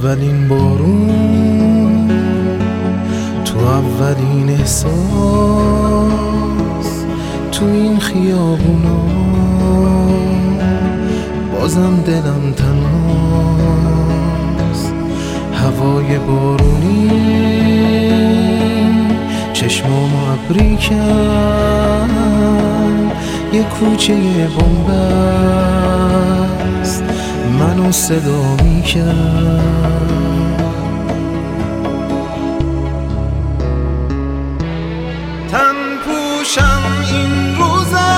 اولین بارون، تو اولین احساس، تو این خیابونا بازم دلم تنهاست. هوای بارونی چشمامو ابری کرد، یه کوچه بن‌بست منو صدا میکرد. تن پوشم این روزا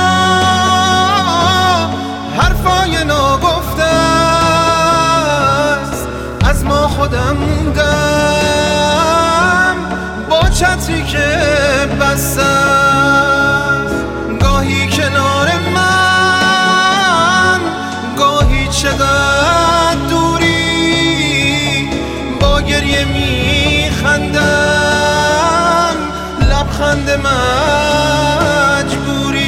حرفای ناگفته است، از ما خودم موندم با چتری که بسته است. گاهی کنار من، گاهی چقدر دوری، با گریه میخندم لبخند مجبوری.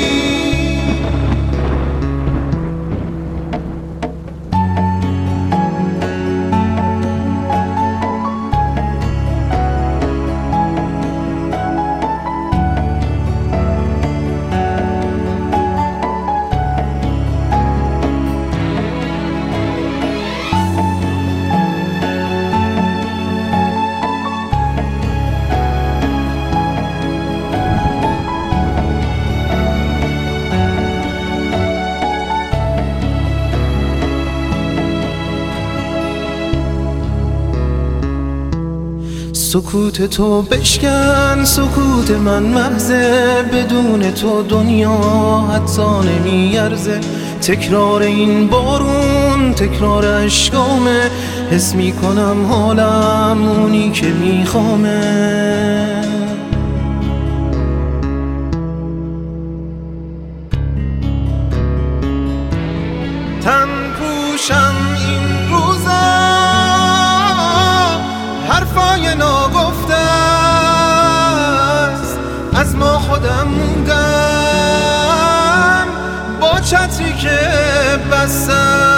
سکوت تو بشکن، سکوت من محضه، بدون تو دنیا حتی نمیارزه. تکرار این بارون، تکرار اشکامه، حس میکنم حالم اونی که میخوامه. تن پوشم این روزا حرفای ناگفته است، از ما خودم موندم با چتری که بسته.